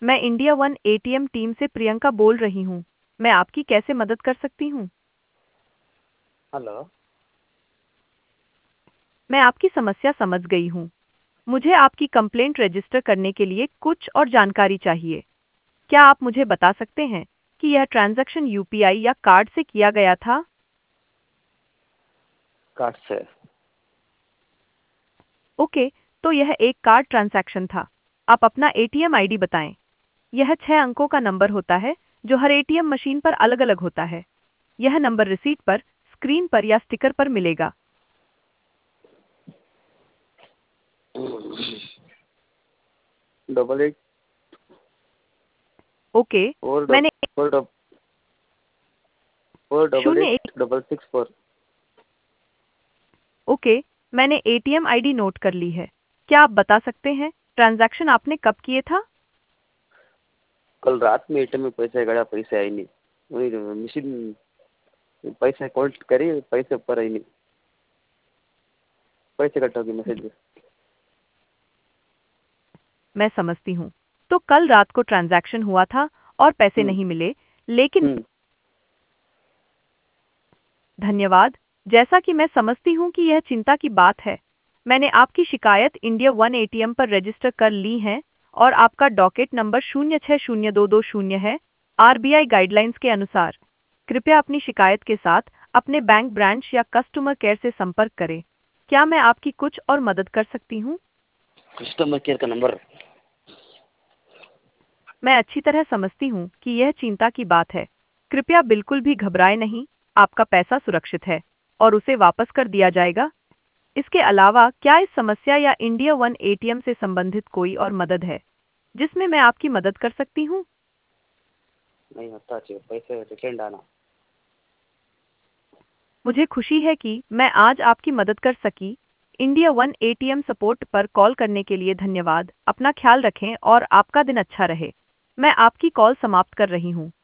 मैं India one ATM team से प्रियंका बोल रही हूँ। मैं आपकी कैसे मदद कर सकती हूँ? हेलो। मैं आपकी समस्या समझ गई हूँ। मुझे आपकी कंप्लेंट रजिस्टर करने के लिए कुछ और जानकारी चाहिए। क्या आप मुझे बता सकते हैं कि यह ट्रांजैक्शन यूपीआई या कार्ड से किया गया था? कार्ड से। ओके, तो यह एक कार्ड ट्रांजैक्शन था। आप अपना एटीएम आईडी बताएं। यह 6 अंकों का नंबर होता है जो हर एटीएम मशीन पर अलग-अलग होता है। यह नंबर रिसीट पर, स्क्रीन पर या स्टिकर पर मिलेगा। डबल एट ओके, फोर मैंने फोर फोर डबल शून्य एक eight double six four. Okay, मैंने एटीएम आईडी नोट कर ली है। क्या आप बता सकते हैं ट्रांजैक्शन आपने कब किए था? कल रात में एटीएम में पैसे गया, पैसे आई नहीं। वही मशीन पैसे कॉल्ट करी, पैसे ऊपर आई नहीं, पैसे कट हो गए मैसेज। मैं समझती हूँ। तो कल रात को ट्रांजैक्शन हुआ था और पैसे हम्म। नहीं मिले, लेकिन हम्म। धन्यवाद। जैसा कि मैं समझती हूँ कि यह चिंता की बात है, मैंने आपकी शिकायत इंडिया वन एटीएम पर रजिस्टर कर ली है और आपका डॉकेट नंबर 0602220 है। आरबीआई गाइडलाइंस के अनुसार कृपया अपनी शिकायत के साथ अपने बैंक ब्रांच या कस्टमर केयर से संपर्क करें। क्या मैं आपकी कुछ और मदद कर सकती हूँ? कस्टमर केयर का नंबर। मैं अच्छी तरह समझती हूँ कि यह चिंता की बात है। कृपया बिल्कुल भी घबराएं नहीं, आपका पैसा सुरक्षित है और उसे वापस कर दिया जाएगा। इसके अलावा क्या इस समस्या या इंडिया वन एटीएम से संबंधित कोई और मदद है जिसमें मैं आपकी मदद कर सकती हूँ? नहीं होता चाहिए, पैसे रिटर्न आना। मुझे खुशी है कि मैं आज आपकी मदद कर सकी। इंडिया वन एटीएम सपोर्ट पर कॉल करने के लिए धन्यवाद। अपना ख्याल रखें और आपका दिन अच्छा रहे। मैं आपकी कॉल समाप्त कर रही हूँ।